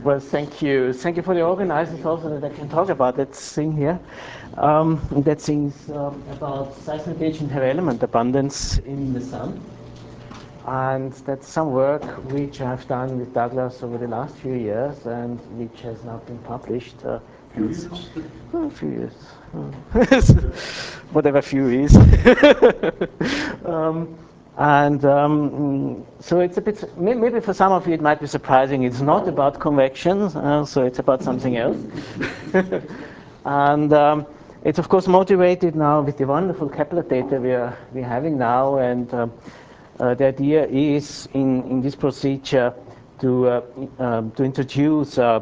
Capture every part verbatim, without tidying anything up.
Well, thank you. Thank you for the organizers also that I can talk about that thing here. Um, that thing's um, about seismic agent have element abundance in the sun. And that's some work which I've done with Douglas over the last few years and which has now been published. Uh, few years? Oh, a few years. Whatever few is. um, And um, so it's a bit, maybe for some of you it might be surprising, it's not about convection, uh, so it's about something else. And um, it's of course motivated now with the wonderful Kepler data we are we're having now, and um, uh, the idea is in, in this procedure to, uh, um, to introduce uh,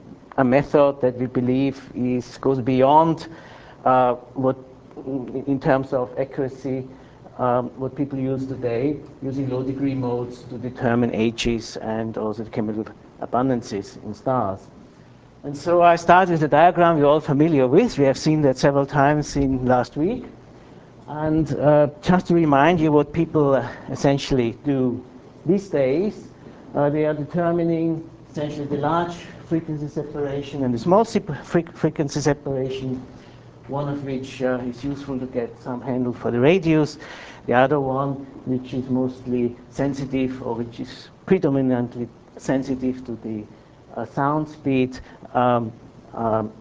a method that we believe is, goes beyond uh, what in terms of accuracy Um, what people use today, using low degree modes to determine ages and also the chemical abundances in stars. And so I start with a diagram you're all familiar with. We have seen that several times in last week. And uh, just to remind you what people uh, essentially do these days, uh, they are determining essentially the large frequency separation and the small frequency separation, one of which uh, is useful to get some handle for the radius, the other one which is mostly sensitive or which is predominantly sensitive to the uh, sound speed um, um,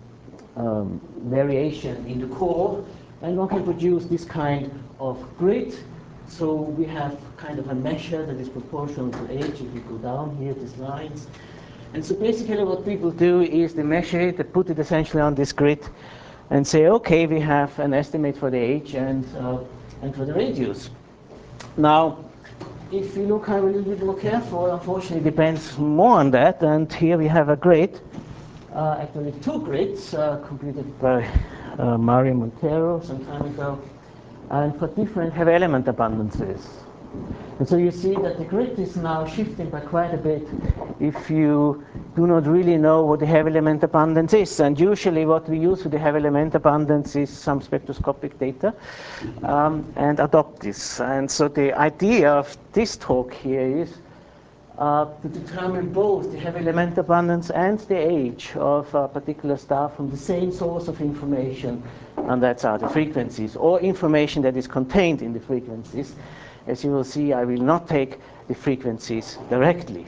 um, variation in the core, and one can produce this kind of grid. So we have kind of a measure that is proportional to age. If we go down here, these lines. And so basically what people do is they measure it, they put it essentially on this grid, and say, okay, we have an estimate for the age and, uh, and for the radius. Now, if you look a little bit more careful, unfortunately it depends more on that, and here we have a grid, uh, actually two grids, uh, completed by uh, Mario Montero some time ago, and for different heavy element abundances. And so you see that the grid is now shifting by quite a bit if you do not really know what the heavy element abundance is. And usually what we use for the heavy element abundance is some spectroscopic data um, and adopt this. And so the idea of this talk here is uh, to determine both the heavy element abundance and the age of a particular star from the same source of information, and that's are the frequencies, or information that is contained in the frequencies. As you will see, I will not take the frequencies directly.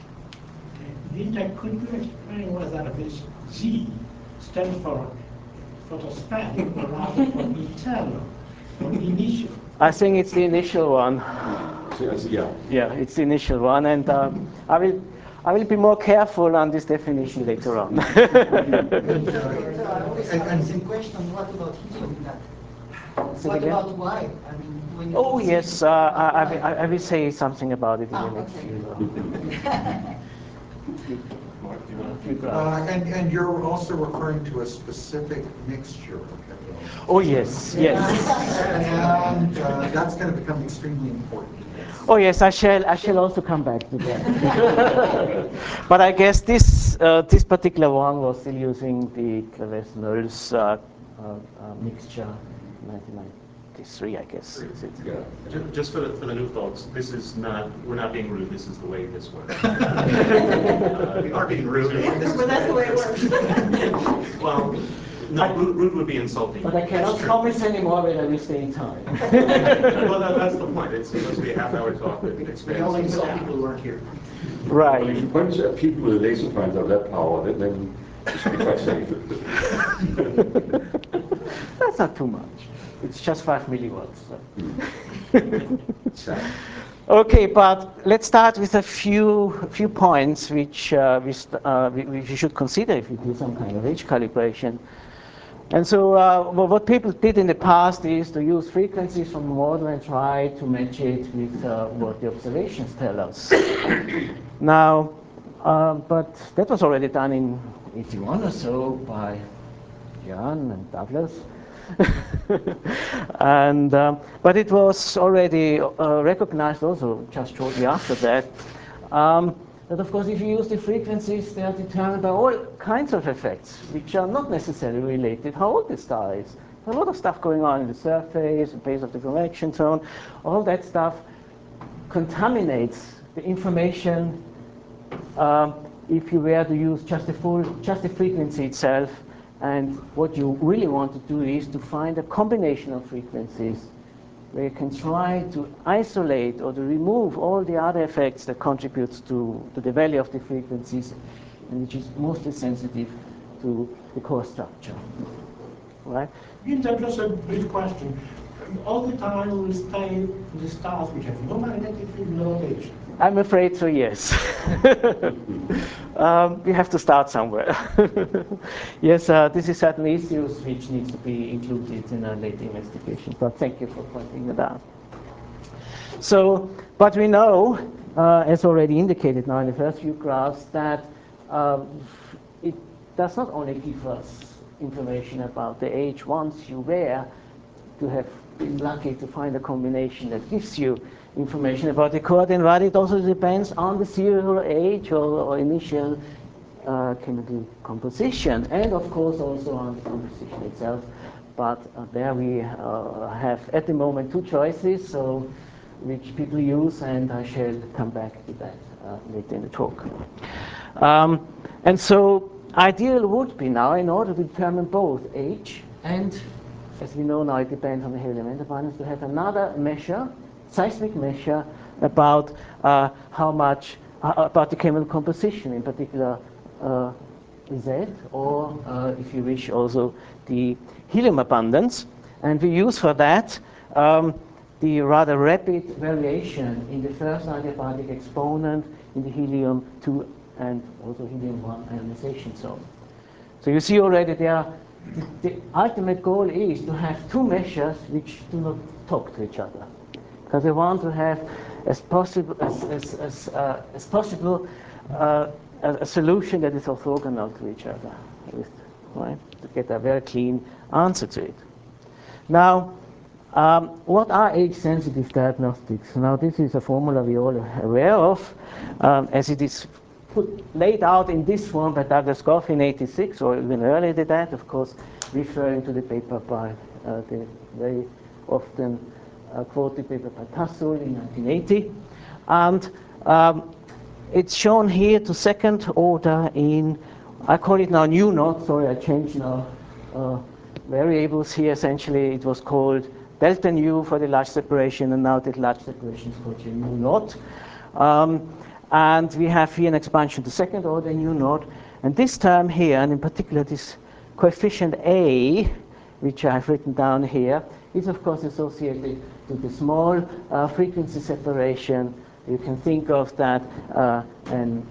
Linda, could you explain whether this Z stands for photostatic or rather for internal or initial? I think it's the initial one. Yeah. Yeah, it's the initial one, and uh, I will I will be more careful on this definition later on. And the question, what about helium? What again? about why? I mean, when you Oh see yes, uh, I, I, will- I will say something about it in Ah, the next okay. few. Uh, and, and you're also referring to a specific mixture. Oh yes, yes. And uh, that's going to become extremely important. Oh yes, I shall. I shall also come back to that. But I guess this uh, this particular one was still using the Claves-Knowles uh, uh, uh, mixture, nineteen ninety-three, I guess. Is it? Yeah. Ju- Just for the, for the new folks, this is not, we're not being rude, this is the way this works. We are being rude. But that's the way it works. Well, no, rude, rude would be insulting. But I cannot promise anymore whether we stay in time. Well, that, that's the point, it's supposed to be a half hour talk that We expands. only to saw staff. people who weren't here. If a Right. bunch of people with laser pointers have that power, then, then it should be quite safe. That's not too much. It's just five milliwatts. So. Okay, but let's start with a few few points which uh, we, uh, we, we should consider if we do some kind of age calibration. And so uh, well, what people did in the past is to use frequencies from the model and try to match it with uh, what the observations tell us. Now, uh, but that was already done in eighty-one or so by Jan and Douglas. and um, but it was already uh, recognized also just shortly after that um, that of course if you use the frequencies, they are determined by all kinds of effects which are not necessarily related how old the star is. There's a lot of stuff going on in the surface, the base of the convection zone. All that stuff contaminates the information um, if you were to use just the full, just the frequency itself, and what you really want to do is to find a combination of frequencies where you can try to isolate or to remove all the other effects that contributes to, to the value of the frequencies, and which is mostly sensitive to the core structure. Right? Gunther, just a brief question. All the time we stay in the stars which have no magnetic field, no rotation. I'm afraid so, yes. um, we have to start somewhere. Yes, uh, this is certainly issues which needs to be included in our later investigation, but thank you for pointing it out. So, but we know, uh, as already indicated now in the first few graphs, that uh, it does not only give us information about the age once you were to have been lucky to find a combination that gives you information about the coordinate, but it also depends on the serial age or, or initial uh, chemical composition, and of course also on the composition itself. But uh, there we uh, have at the moment two choices, so which people use, and I shall come back to that uh, later in the talk. Um, and so ideal would be now, in order to determine both age and, as we know now, it depends on the helium abundance, to have another measure, seismic measure, about uh, how much, uh, about the chemical composition, in particular uh, Z, or uh, if you wish, also the helium abundance. And we use for that um, the rather rapid variation in the first adiabatic exponent in the helium two and also helium one ionization zone. So you see already there, the, the ultimate goal is to have two measures which do not talk to each other, because we want to have as possible as, as, as, uh, as possible uh, a, a solution that is orthogonal to each other, right? To get a very clean answer to it. Now, um, what are age-sensitive diagnostics? Now, this is a formula we all are aware of, um, as it is put, laid out in this form by Douglas Goff in eighty-six, or even earlier than that, of course, referring to the paper by uh, the very often uh, quoted paper by Tassul in nineteen eighty. And um, it's shown here to second order in, I call it now nu naught, sorry, I changed now uh, variables here. Essentially, it was called delta nu for the large separation, and now the large separation is called nu naught. Um, and we have here an expansion to second order nu naught. And this term here, and in particular this coefficient A, which I've written down here, is of course associated to the small uh, frequency separation. You can think of that uh, an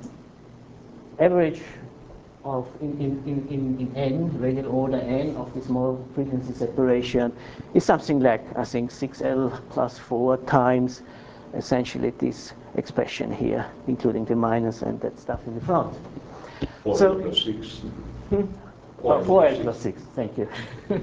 average of in, in, in, in n, radial order n of the small frequency separation is something like, I think, six L plus four times essentially this expression here, including the minus and that stuff in the front. Four So- plus six. Hmm? Oh, four L plus six, thank you.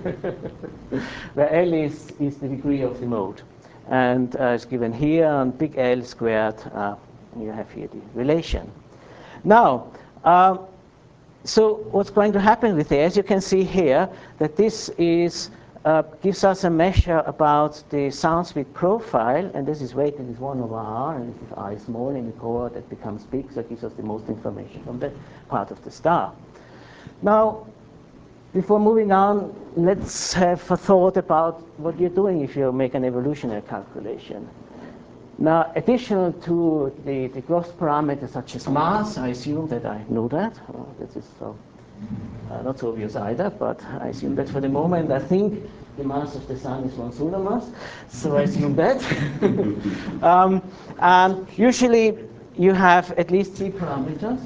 Where L is, is the degree of the mode. And uh, it's given here, and big L squared, uh, you have here the relation. Now, um, so what's going to happen with it? As you can see here, that this is uh, gives us a measure about the sound speed profile, and this is weighted as one over R, and if R is small in the core, that becomes big, so it gives us the most information from that part of the star. Now, before moving on, let's have a thought about what you're doing if you make an evolutionary calculation. Now, additional to the, the gross parameters such as mass, I assume that I know that. Well, this is so, uh, not so obvious either, but I assume that for the moment, I think the mass of the sun is one solar mass, so I assume that. um, and usually, you have at least three parameters.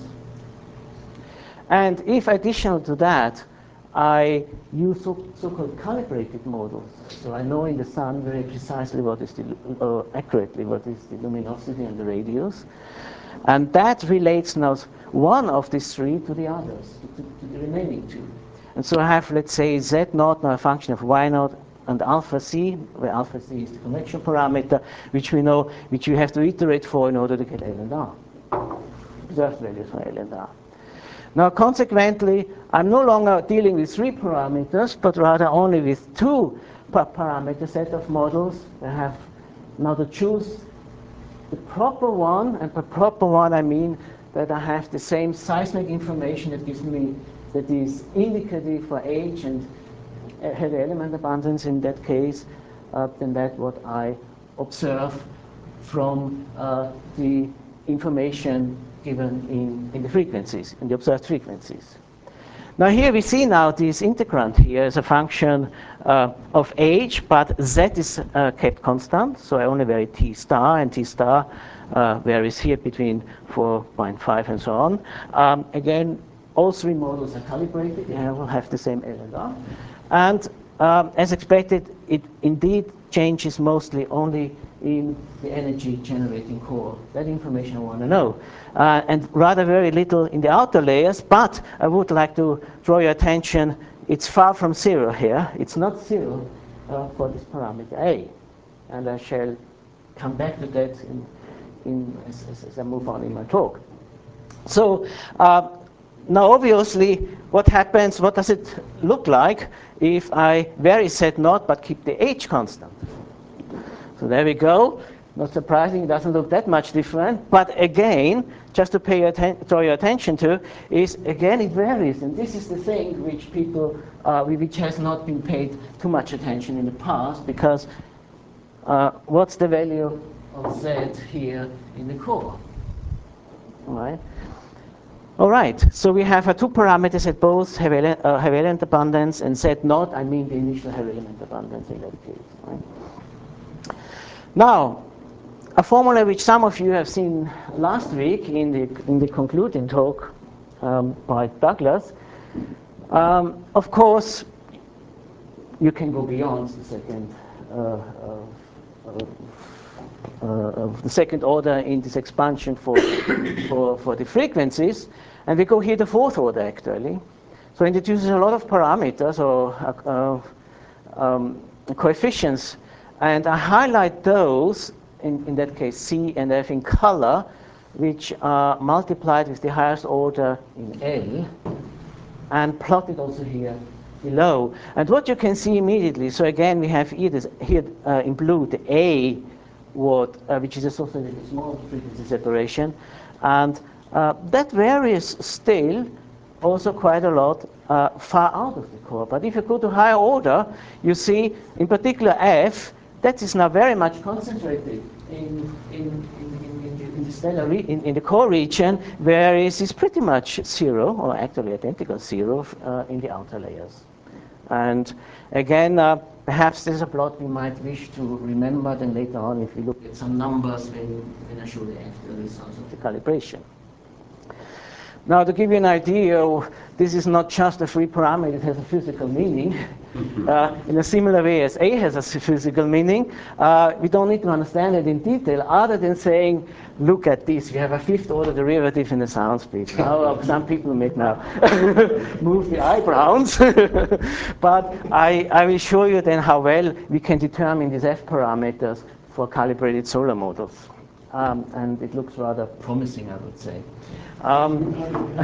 And if additional to that, I use so, so-called calibrated models. So I know in the sun very precisely what is the, uh, accurately what is the luminosity and the radius. And that relates now one of these three to the others, to, to the remaining two. And so I have, let's say, Z naught, now a function of Y naught, and alpha C, where alpha C is the convection parameter, which we know, which you have to iterate for in order to get L and R. Observed values for L and R. Now, consequently, I'm no longer dealing with three parameters, but rather only with two per parameter set of models. I have now to choose the proper one, and by proper one I mean that I have the same seismic information that gives me, that is indicative for age and heavy element abundance in that case, uh, than that what I observe from uh, the information given in, in the frequencies, in the observed frequencies. Now here we see now this integrand here as a function uh, of age, but z is uh, kept constant, so I only vary t star, and t star uh, varies here between four point five and so on. Um, again, all three models are calibrated, they will have the same L and R. And um, as expected, it indeed changes mostly only in the energy generating core. That information I want to know. Uh, and rather very little in the outer layers, but I would like to draw your attention, it's far from zero here. It's not zero uh, for this parameter A. And I shall come back to that in, in, as, as, as I move on in my talk. So uh, now obviously what happens, what does it look like if I vary Z naught but keep the H constant? So there we go. Not surprising, it doesn't look that much different. But again, just to pay your draw your attention to, is again it varies. And this is the thing which people, uh, which has not been paid too much attention in the past, because uh, what's the value of Z here in the core? All right. All right, so we have uh, two parameters at both heavy, uh, heavy element abundance and Z naught, I mean the initial heavy element abundance in that case. Right? Now, a formula which some of you have seen last week in the, in the concluding talk um, by Douglas. Um, of course, you can go beyond the second, uh, uh, uh, uh, the second order in this expansion for, for, for the frequencies, and we go here the fourth order actually. So it introduces a lot of parameters or uh, um, coefficients, and I highlight those, in, in that case C and F in color, which are multiplied with the highest order in L, and plotted also here below. And what you can see immediately, so again we have here, this, here uh, in blue the A word, uh, which is associated with small frequency separation, and uh, that varies still also quite a lot uh, far out of the core. But if you go to higher order, you see in particular F, that is now very much concentrated in, in, in, in, in the stellar re in, in the core region, whereas it's pretty much zero, or actually identical zero, uh, in the outer layers. And again, uh, perhaps there's a plot we might wish to remember then later on if we look at some numbers when, when I show the actual results of the calibration. Now, to give you an idea, this is not just a free parameter, it has a physical meaning. Uh, in a similar way as A has a physical meaning, uh, we don't need to understand it in detail other than saying, look at this, we have a fifth order derivative in the sound speed. Now, some people may now move the eyebrows, but I, I will show you then how well we can determine these F parameters for calibrated solar models. Um, and it looks rather promising, I would say. Um,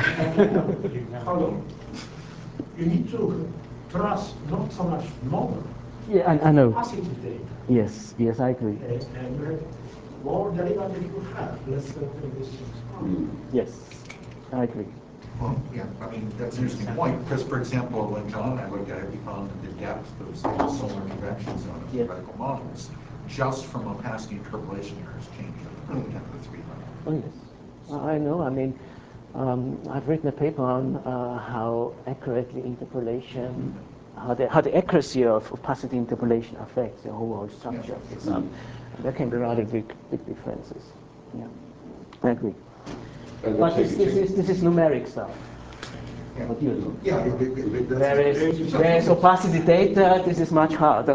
Hello. You need to trust not so much model, yeah, I, I know. capacity data. Yes, yes, I agree. And, and you have more derivative you have, less conditions. Yes, I agree. Well, yeah, I mean, that's an interesting point, because, for example, when John and I looked at it, we found that the depth of the solar convection zone of Yeah. theoretical models, just from opacity interpolation errors, changed at the ten to the three level. Oh, yes. I know. I mean, um, I've written a paper on uh, how accurately interpolation, how the, how the accuracy of opacity interpolation affects the whole structure of the sum. And there can be rather big, big differences. Yeah, I agree. And But let's this, say this, is, this is numeric stuff. Yeah, What you do. yeah, it- it- it- that's- Whereas, whereas opacity data, this is much harder.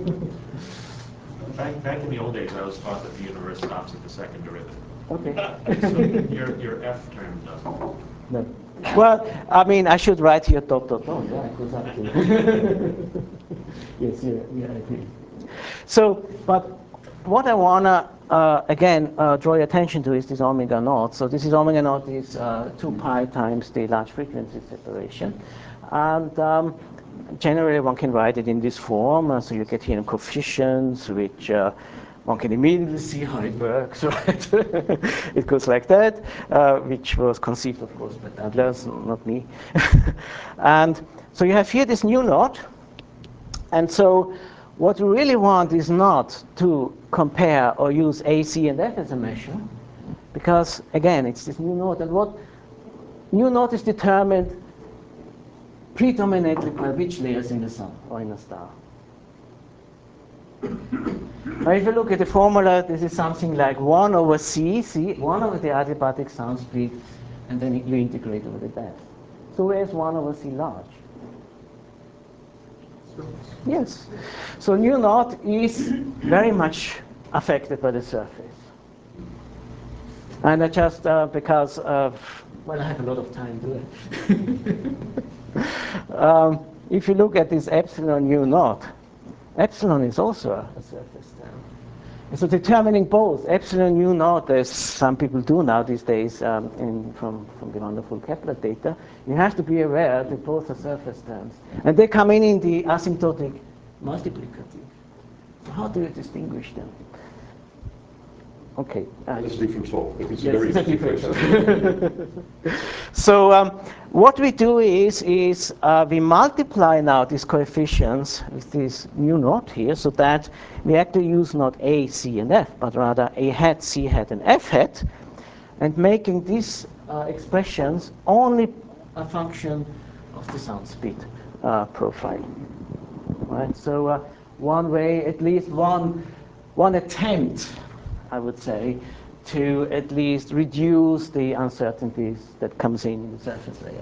Back, back in the old days, I was taught that the universe stops at the second derivative. Okay. So your, your F term doesn't. No. Well, I mean, I should write here dot dot dot. Yeah, it goes up to. Yes, yeah, yeah, I agree. So, but what I wanna uh, again uh, draw your attention to is this omega naught. So this is omega naught is uh, two pi times the large frequency separation, and um, generally one can write it in this form. Uh, so you get here coefficients which. Uh, one can immediately see how it works, right? It goes like that, uh, which was conceived, of course, by Adler, not me. And so you have here this nu naught. And so what we really want is not to compare or use A, C, and F as a measure, because, again, it's this nu naught. And what nu naught is determined predominantly by which layers in the sun or in a star. Now, if you look at the formula, this is something like one over C, C, one over the adiabatic sound speed, and then you integrate over the depth. So where's one over C large? Yes. So nu naught is very much affected by the surface. And I just, uh, because of, well, I have a lot of time to it. um, if you look at this epsilon nu naught, epsilon is also a surface term. And so determining both epsilon nu naught, as some people do now these days um, in, from, from the wonderful Kepler data, you have to be aware that both are surface terms. And they come in in the asymptotic multiplicative. So how do you distinguish them? Okay. Uh, That's a different talk. It's yes, a very it's a interesting different question. So um, what we do is, is uh, we multiply now these coefficients with this nu naught here, so that we actually use not A, C, and F, but rather A hat, C hat, and F hat, and making these uh, expressions only a function of the sound speed uh, profile. Right? So uh, one way, at least one, one attempt, I would say, to at least reduce the uncertainties that comes in in the surface layers.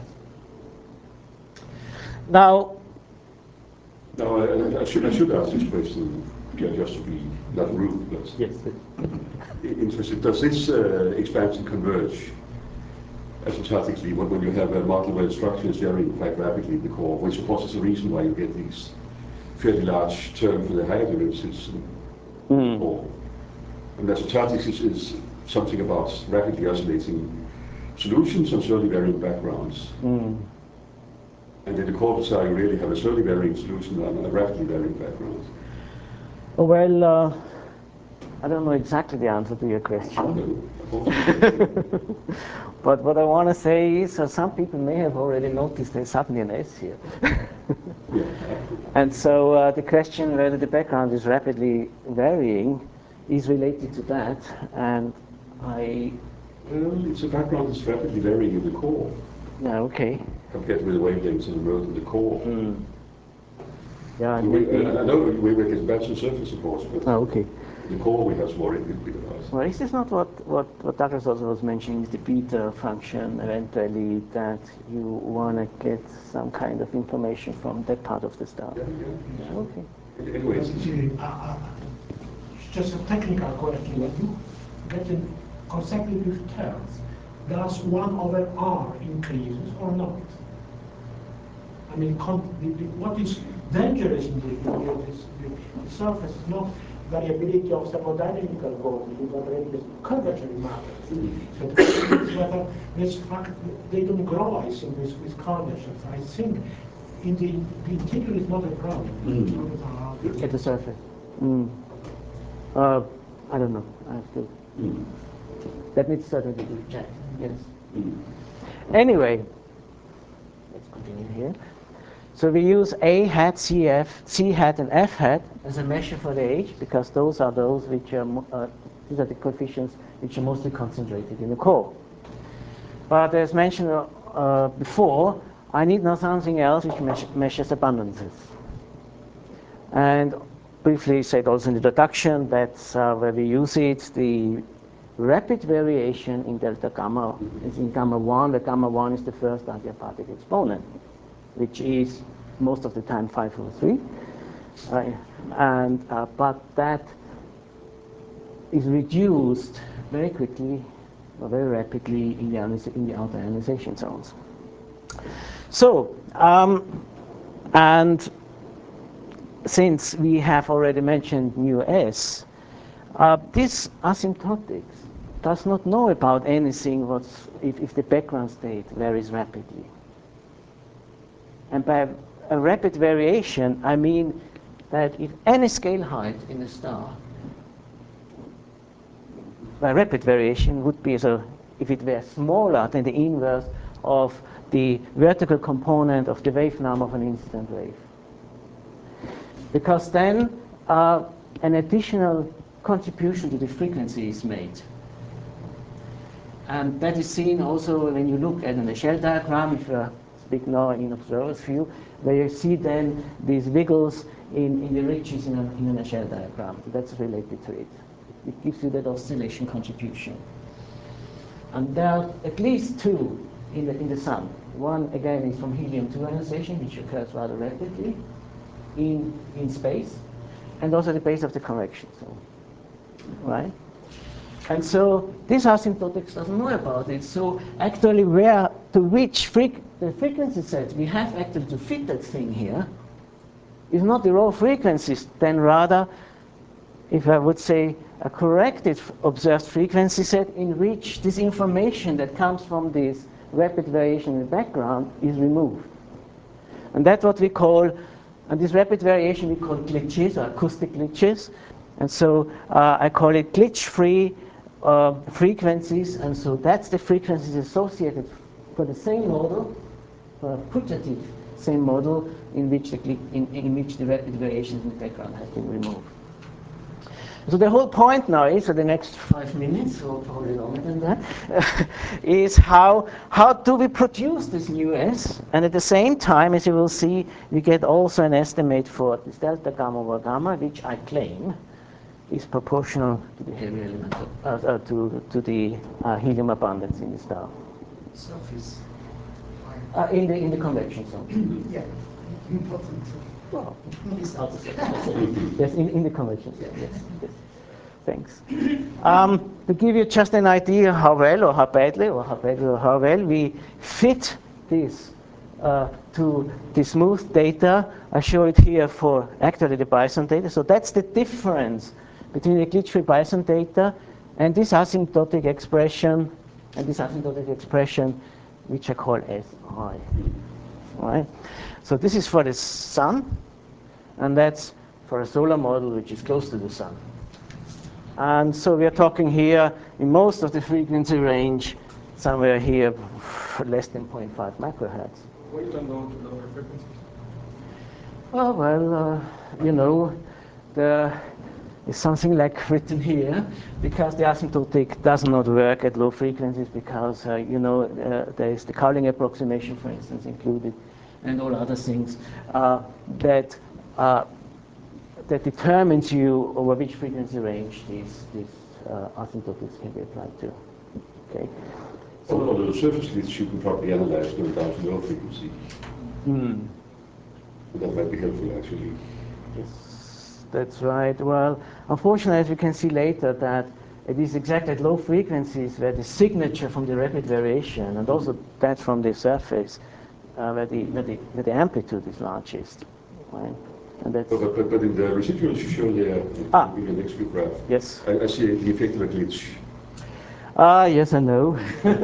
Now, Now, I, I, should, I should ask this question, yeah, just to be not rude, but yes, interested. Does this uh, expansion converge asymptotically when, when you have uh, multiple structures varying quite rapidly in the core, which of course is the reason why you get these fairly large terms for the higher derivatives in mm. the core? And asymptotics is, is something about rapidly oscillating solutions on slowly varying backgrounds. Mm. And in the core design, you really have a slowly varying solution on a rapidly varying background. Oh, well, uh, I don't know exactly the answer to your question. But what I want to say is, uh, some people may have already noticed there's suddenly an S here. Yeah. And so uh, the question whether the background is rapidly varying is related to that. And I... Well, it's a background that's rapidly varying in the core. Yeah, okay. Compared with the wavelengths in the mode in the core. Mm. Yeah, We, maybe... uh, I know we will get back to surface, of course, but oh, okay. in the core we have to worry a little bit about. Well, is this not what, what, what Douglas also was mentioning, is the beta function eventually, that you want to get some kind of information from that part of the star? Yeah, yeah. Yeah, okay. Anyways, See, uh, uh, it's just a technical question. When you get in consecutive terms, does one over R increases or not? I mean, con- the, the, what is dangerous in the, the, this, the, the surface is not variability of thermodynamical voltage, but variability of curvature matters. So the question is whether this fact, they don't grow, I think, with, with curvatures. I think in the, the interior is not a problem. Mm. Uh, At the surface. Mm. Uh, I don't know. I have to. mm. That needs certainly to be checked. Yes. Mm. Anyway, let's continue here. So we use A hat, C F, C hat, and F hat as a measure for the H, because those are those which are uh, these are the coefficients which are mostly concentrated in the core. But as mentioned uh, before, I need now something else which me measures abundances. And briefly said also in the introduction, that's uh, where we use it, the rapid variation in delta gamma is in gamma one. The gamma one is the first adiabatic exponent, which is most of the time five over three. Uh, and, uh, but that is reduced very quickly or very rapidly in the, in the outer ionization zones. So, um, and since we have already mentioned mu s, uh, this asymptotics does not know about anything what's, if, if the background state varies rapidly. And by a rapid variation, I mean that if any scale height in a star by rapid variation would be, so if it were smaller than the inverse of the vertical component of the wave number of an incident wave. Because then uh, an additional contribution to the frequency is made. And that is seen also when you look at an Échelle diagram, if you speak now in observer's view, where you see then these wiggles in, in the ridges in, a, in an Échelle diagram. So that's related to it. It gives you that oscillation contribution. And there are at least two in the, in the Sun. One, again, is from helium two ionization, which occurs rather rapidly in, in space, and also the base of the convection zone, right? And so this asymptotics doesn't know about it. So actually where, to which freq the frequency set we have actually to fit that thing here is not the raw frequencies, then rather, if I would say, a corrected observed frequency set in which this information that comes from this rapid variation in the background is removed. And that's what we call, and this rapid variation we call glitches, or acoustic glitches. And so uh, I call it glitch-free uh, frequencies, and so that's the frequencies associated for the same model, for a putative same model in which the, in, in which the rapid variations in the background have been removed. So the whole point now is, for the next five minutes, or probably longer than that, is how, how do we produce this new S? And at the same time, as you will see, we get also an estimate for this delta gamma over gamma, which I claim is proportional to the heavy element, uh, uh, to, to the uh, helium abundance in the star. Surface. Uh, in, the, in the convection zone. Yeah, important. Well, It's not the same. yes, in, in the convection zone, yes, yes. Thanks. Um, to give you just an idea how well or how badly or how badly or how well we fit this uh, to the smooth data, I show it here for actually the Bison data. So that's the difference between the glitch-free Bison data and this asymptotic expression and this asymptotic expression, which I call S I. Right? So this is for the Sun, and that's for a solar model which is close to the Sun. And so we are talking here in most of the frequency range, somewhere here less than zero point five microhertz. Why you don't go to lower frequencies? Oh, well, uh, you know, there is something like written here, because the asymptotic does not work at low frequencies, because, uh, you know, uh, there is the Cowling approximation, for instance, included, and all other things uh, that uh, that determines you over which frequency range these, these uh, asymptotics can be applied to. Okay. So on the surface glitch, you can probably analyze going down to low frequency. Hmm. That might be helpful, actually. Yes, that's right. Well, unfortunately, as we can see later, that it is exactly at low frequencies where the signature from the rapid variation, and also that from the surface, uh, where, the, where, the, where the amplitude is largest. Right? And that's But, but, but in the residuals you show here in, ah, in the next view graph, yes. I, I see the effect of a glitch. Ah, yes and no.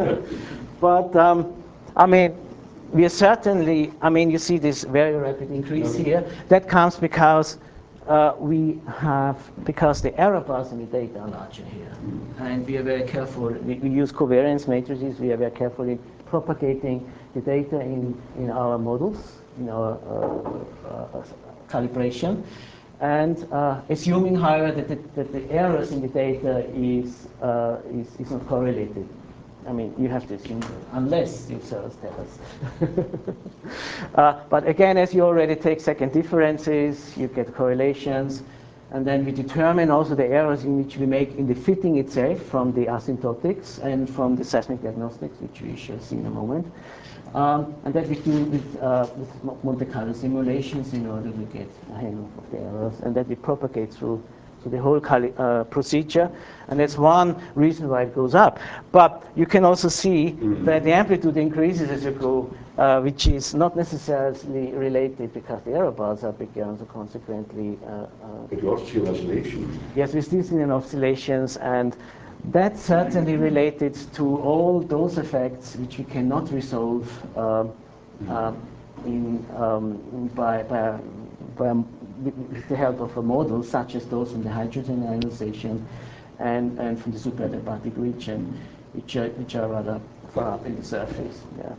But, um, I mean, we are certainly, I mean, you see this very rapid increase Okay. here. That comes because uh, we have, because the error bars in the data are larger here. And we are very careful, we, we use covariance matrices, we are very carefully propagating the data in, in our models, in our uh, uh, calibration. And uh, assuming, however, that the, that the errors in the data is, uh, is, is not correlated. I mean, you have to assume that, unless the observers tell us. uh, but again, as you already take second differences, you get correlations, and then we determine also the errors in which we make in the fitting itself from the asymptotics and from the seismic diagnostics, which we shall see in a moment. Um, and that we do with, uh, with Monte Carlo simulations in order to get a handle of the errors, and that we propagate through, through the whole uh, procedure. And that's one reason why it goes up. But you can also see mm-hmm. that the amplitude increases as you go, uh, which is not necessarily related because the error bars are bigger, and so consequently. Uh, uh, but you also see an oscillation. Yes, we still see an oscillations, and that's certainly related to all those effects which we cannot resolve uh, uh, in, um, by, by, by, with the help of a model, such as those from the hydrogen ionization and, and from the supradiabatic region, which are, which are rather far up in the surface. Yeah.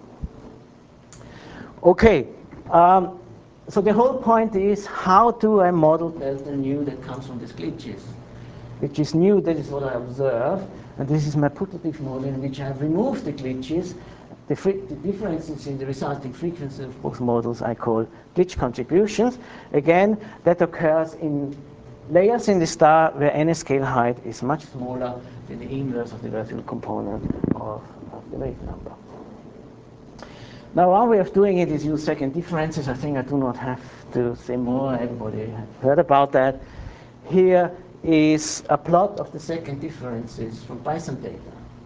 Okay, um, so the whole point is, how do I model delta nu that comes from these glitches? Which is new, that is what I observe, and this is my putative model in which I have removed the glitches. The, the differences in the resulting frequency of both models I call glitch contributions. Again, that occurs in layers in the star where any scale height is much smaller than the inverse of the vertical component of, of the wave number. Now, one way of doing it is use second differences. I think I do not have to say more. Everybody has heard about that. Here is a plot of the second differences from Bison data.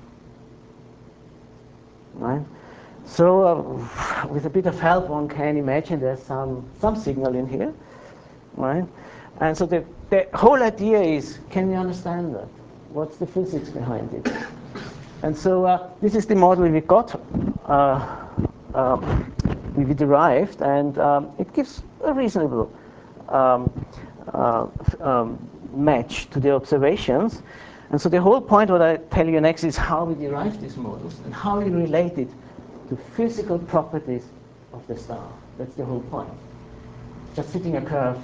Right? So uh, with a bit of help, one can imagine there's some, some signal in here. Right? And so the, the whole idea is, can we understand that? What's the physics behind it? And so uh, this is the model we got, uh, uh, we derived, and um, it gives a reasonable um, uh, um, match to the observations. And so the whole point, what I tell you next, is how we derive these models and how we relate it to physical properties of the star. That's the whole point. Just fitting a curve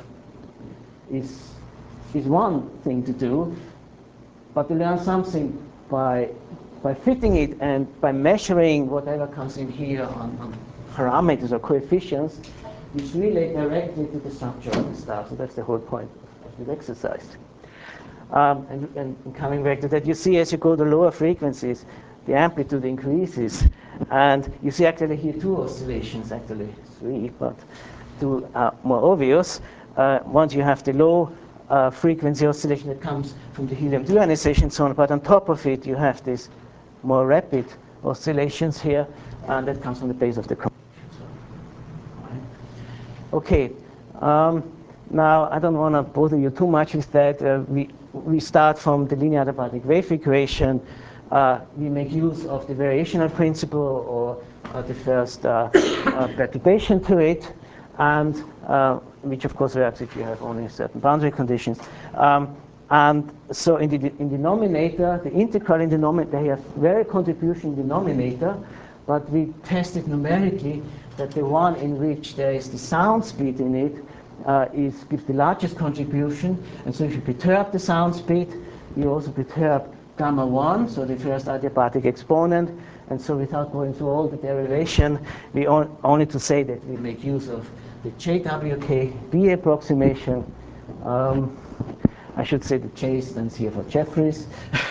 is, is one thing to do, but to learn something by, by fitting it and by measuring whatever comes in here on, on parameters or coefficients, which relate directly to the structure of the star. So that's the whole point of this exercise. Um, and, and coming back to that, you see as you go to lower frequencies, the amplitude increases. And you see actually here two oscillations, actually three, but two are more obvious. Uh, once you have the low uh, frequency oscillation that comes from the helium two ionization zone, but on top of it you have these more rapid oscillations here, and that comes from the base of the convection zone. Okay. Um, now, I don't want to bother you too much with that. Uh, we, we start from the linear adiabatic wave equation. Uh, we make use of the variational principle, or uh, the first uh, uh, perturbation to it, and uh, which of course works if you have only certain boundary conditions. Um, and so in the, in the denominator, the integral in the denominator, they have very contribution in the denominator, but we tested numerically that the one in which there is the sound speed in it uh, is gives the largest contribution. And so if you perturb the sound speed, you also perturb gamma one, so the first adiabatic exponent. And so without going through all the derivation, we on, only to say that we make use of the J W K B approximation. Um, I should say the J stands here for Jeffreys.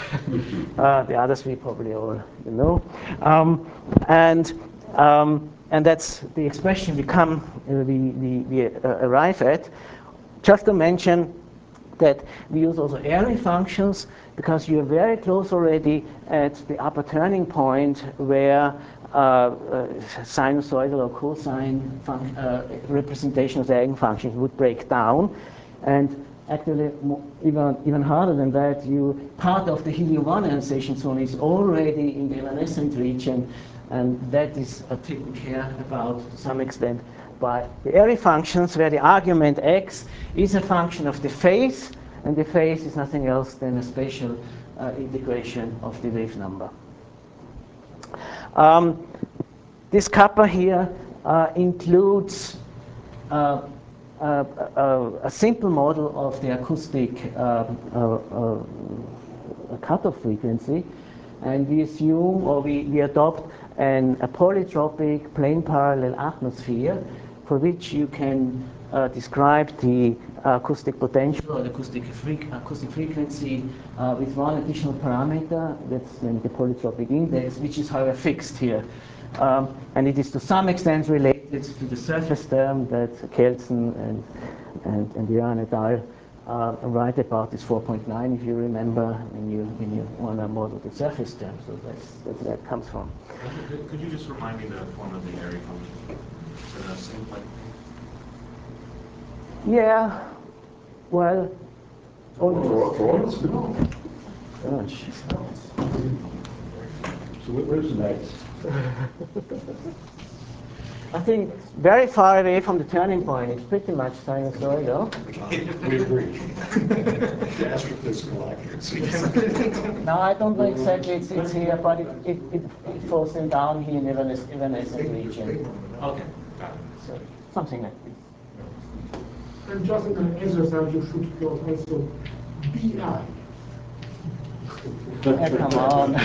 uh, the others we probably all you know. Um, and um, and that's the expression we come uh, we, we, we uh, arrive at. Just to mention that we use also Airy functions, because you're very close already at the upper turning point where uh, uh, sinusoidal or cosine uh, representation of the eigenfunctions would break down. And actually, even, even harder than that, you part of the helium one ionization zone is already in the evanescent region, and that is uh, taken care about to some extent by the Airy functions, where the argument x is a function of the phase, and the phase is nothing else than a spatial uh, integration of the wave number. Um, this kappa here uh, includes uh, uh, uh, a simple model of the acoustic uh, uh, uh, cutoff frequency, and we assume, or we, we adopt an, a polytropic plane parallel atmosphere, for which you can uh, describe the acoustic potential or the acoustic, fre acoustic frequency uh, with one additional parameter, that's then the polytropic index, which is however fixed here. Um, and it is to some extent related to the surface term that Kelsen and, and, and Iran et al. Uh, write about this four point nine, if you remember, when you, when you want to model the surface term. So that's, that's where it comes from. Could, could you just remind me the form of the Airy function? Is it a simplex? Yeah, well, For, for us? gosh. So where- where's the next? I think very far away from the turning point, it's pretty much sinusoidal. We agree. The astrophysical accuracy. Now I don't know exactly it's, it's here, but it, it, it, it falls then down here in the evanes- evanescent region. Okay, got it. So something like this. And just in an exercise, you should plot also B I. Yeah, come on.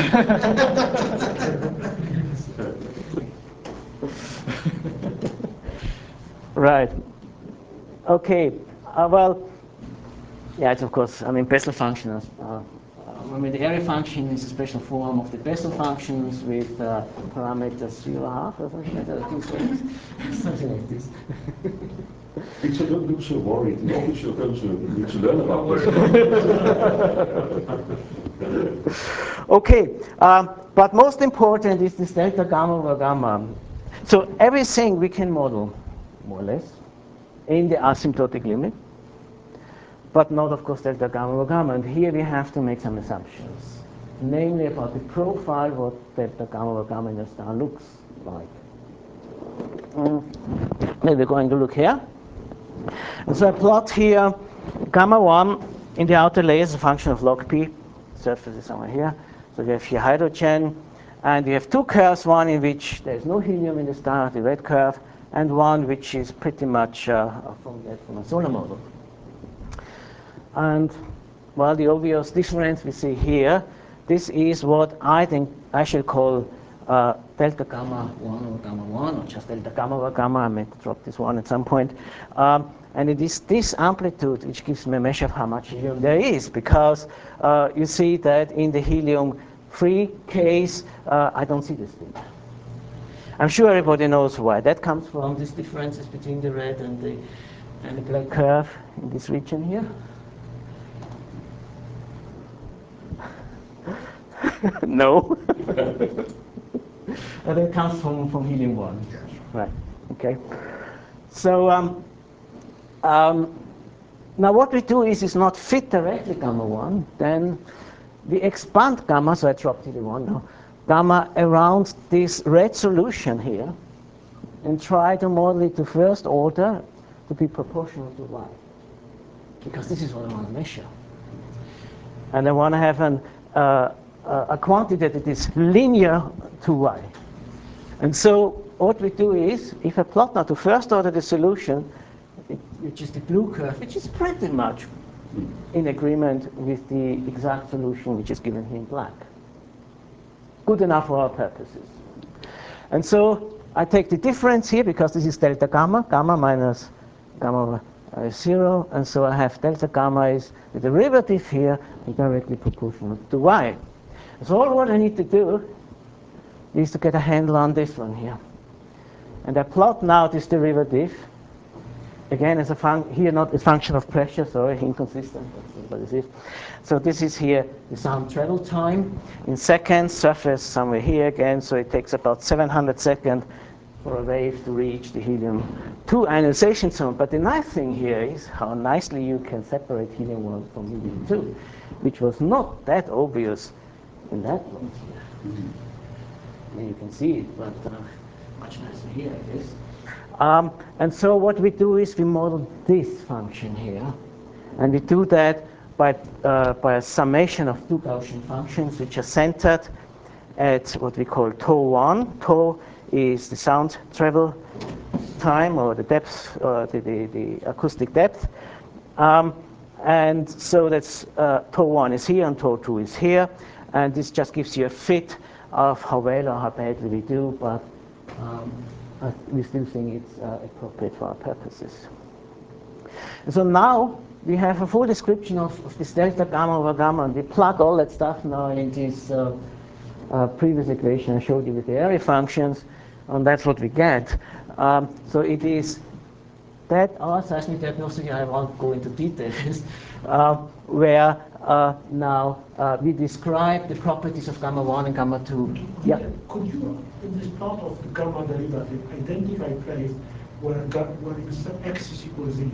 Right. Okay. Uh, well, yeah, it's of course, I mean, Bessel functions. Uh, I mean, the area function is a special form of the Bessel functions with uh, parameters three and a half or something like that, two things, something like this. Victor, don't look so worried. The office you're going to need to learn about this. Okay, um, but most important is this delta gamma over gamma. So everything we can model, more or less, in the asymptotic limit, but not, of course, delta gamma over gamma. And here we have to make some assumptions, namely about the profile, what delta gamma over gamma in a star looks like. Mm. Maybe we're going to look here. And so I plot here gamma one in the outer layer as a function of log p. Surface is somewhere here. So we have here hydrogen, and we have two curves, one in which there is no helium in the star, the red curve, and one which is pretty much uh, from, that, from a solar model. And, well, the obvious difference we see here, this is what I think I shall call uh, delta gamma one over gamma one, or just delta gamma over gamma. I may drop this one at some point. Um, and it is this amplitude which gives me a measure of how much helium there is, because uh, you see that in the helium-free case, uh, I don't see this thing. I'm sure everybody knows why. That comes from these differences between the red and the, and the black curve in this region here. No. And that comes from, from helium one. Right. Okay. So um, um, now what we do is is not fit directly gamma one, then we expand gamma, so I dropped helium one now, gamma around this red solution here, and try to model it to first order to be proportional to y. Because this is what I want to measure. And I want to have an uh, a quantity that is linear to y. And so what we do is, if I plot now to first order the solution, which is the blue curve, which is pretty much in agreement with the exact solution which is given here in black. Good enough for our purposes. And so I take the difference here, because this is delta gamma, gamma minus gamma uh, zero, and so I have delta gamma is the derivative here and directly proportional to y. So all what I need to do is to get a handle on this one here. And I plot now this derivative, again as a function, here not a function of pressure, sorry, inconsistent, that's what this is. So this is here the sound travel time in seconds, surface somewhere here again, so it takes about seven hundred seconds for a wave to reach the helium two ionization zone. But the nice thing here is how nicely you can separate helium one from helium two, which was not that obvious in that one here. Mm-hmm. And you can see it, but uh, much nicer here, I guess. Um, and so what we do is we model this function here, and we do that by, uh, by a summation of two Gaussian functions which are centered at what we call tau one. Tau is the sound travel time, or the depth, uh, the, the, the acoustic depth. Um, and so that's uh, tau one is here and tau two is here. And this just gives you a fit of how well or how badly we do, but um, uh, we still think it's uh, appropriate for our purposes. And so now we have a full description of, of this delta gamma over gamma, and we plug all that stuff now in this uh, uh, previous equation I showed you with the area functions, and that's what we get. Um, so it is that our seismic diagnostic, I won't go into details, uh, where uh, now uh, we describe the properties of gamma one and gamma two. Yeah. Could you, in this plot of the gamma derivative, identify a place where, where x is equal to zero?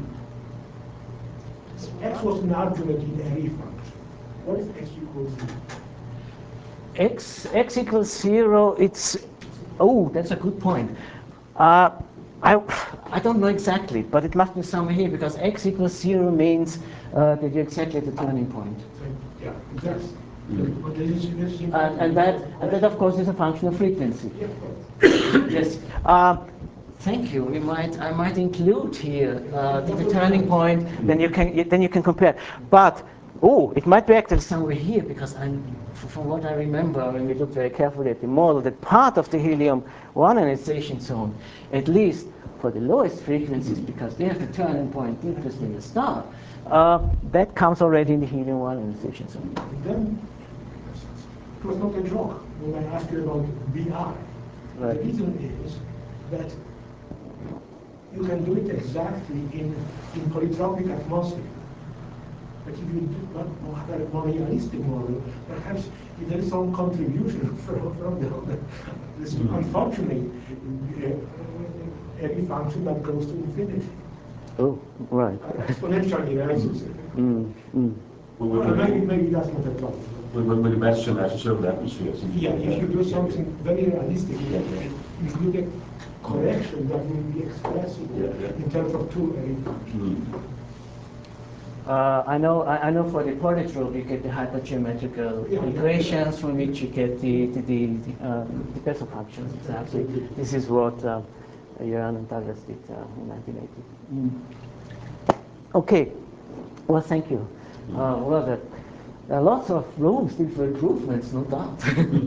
X was an argument in any function. What is x equals zero? X, x equals zero, it's, oh, that's a good point. Uh, I, I don't know exactly, but it must be somewhere here because x equals zero means uh, that you're exactly at the turning point. So, yeah, exactly. But this is, this is And, and that, and that of course is a function of frequency. Yeah, of course. Yes. Uh, thank you. We might, I might include here uh, the, the turning point. Then you can, then you can compare. But oh, it might be actually somewhere here because I'm, from what I remember, when we looked very carefully at the model, that part of the helium one ionization zone, at least for the lowest frequencies, because they have the turning point deepest in the star, uh, that comes already in the helium one ionization zone. Then it was not a joke when I asked you about B R. Right. The reason is that you can do it exactly in, in polytropic atmosphere. But if you do not have a more realistic model, perhaps if there is some contribution from, from the, this unfortunate uh, every function that goes to infinity. Oh, right. Uh, exponentially, right? Mm, mm. When, Or when, maybe, maybe that's not a problem. when, when, when the Madison has a certain atmosphere. Yeah, if you do something very realistic, you can include a correction that will be expressive Yeah, yeah. in terms of two array functions. Mm. Uh, I know. I, I know. For the polytrope, you get the hypergeometrical Yeah. equations from which you get the the the, the, uh, the Bessel functions. Exactly. This is what uh, Jörn and Douglas did uh, in nineteen eighty. Mm. Okay. Well, thank you. Uh, well, there, there are lots of room still for improvements, no doubt.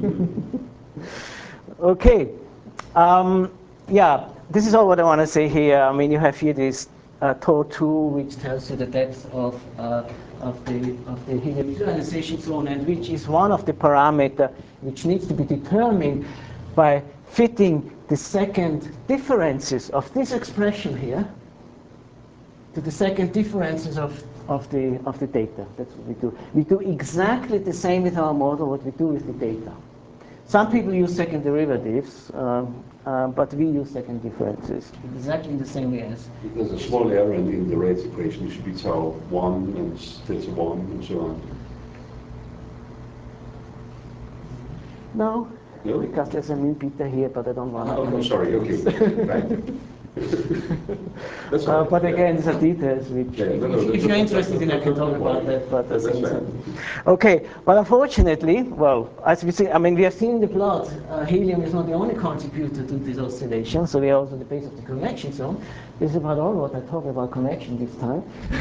Okay. Um, yeah. This is all what I want to say here. I mean, you have here this uh, tau two, which tells you the depth of uh, of the of the helium ionization zone, and which is one of the parameters which needs to be determined by fitting the second differences of this expression here to the second differences of of the of the data. That's what we do. We do exactly the same with our model what we do with the data. Some people use second derivatives, um, uh, but we use second differences exactly in the same way as. If there's a small error in, in the rate equation, it should be tau one and theta one and so on. No, No? because there's a mu beta here, but I don't want Ah, to. okay, sorry, okay. Right. That's all Uh, right. but Yeah. again, these are details which, Yeah, if, no, no, if, that's- if you're that's- interested in, I can that's- talk that's about fine. that. But I That's think it's fine. okay. But unfortunately, well, as we see, I mean, we have seen in the plot, uh, helium is not the only contributor to this oscillation. So we are also the base of the convection zone. This is about all what I talk about convection this time.